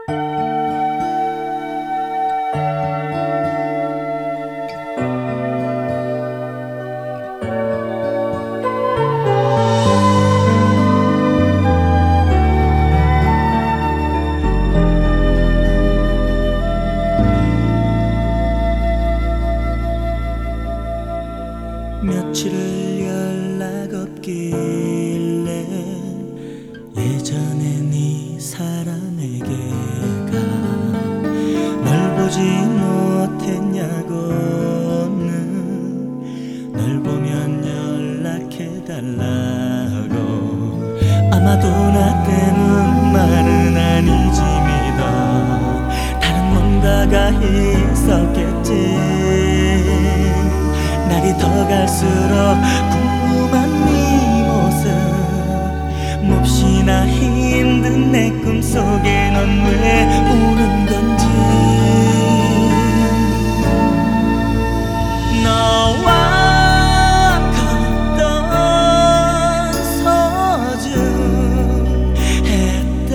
며칠을 연락 없길래 예전에 네 사람에게 가 널 보지 못했냐고는 널 보면 연락해달라고. 아마도 나 때문 말은 아니지 믿어. 다른 뭔가가 있었겠지. 날이 더 갈수록 궁금한 네 모습, 몹시나 힘든 내 꿈속에 넌 왜 우는 건지. 너와 걷던 소중했던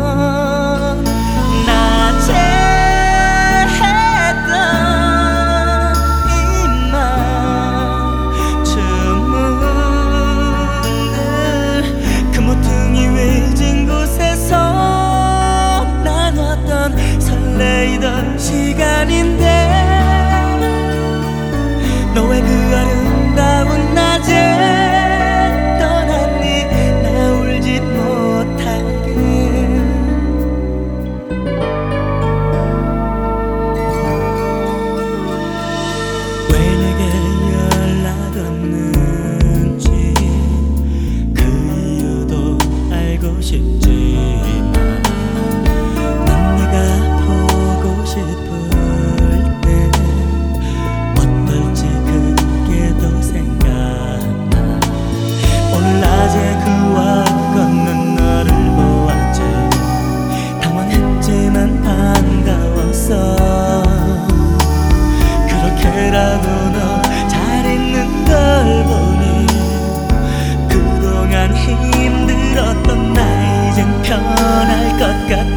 낮에 설레이던 시간인데 너의 그 아름다운 낮에 떠났니. 나 울지 못하게. 왜 내게 연락 없는지 그 이유도 알고 싶지만 싶을 때 어떨지 그게 더 생각나. 오늘 낮에 그 와 걷는 너를 보았지. 당황했지만 반가웠어. 그렇게라도 너 잘 있는 걸 보니 그동안 힘들었던 나 이젠 편할 것 같아.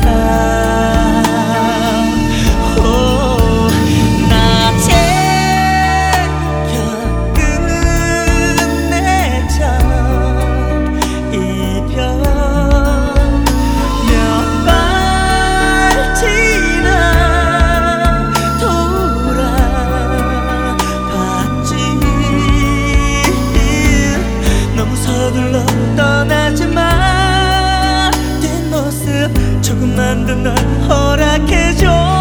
서둘러 떠나지 마. 뒷모습 조금만 더 널 허락해줘.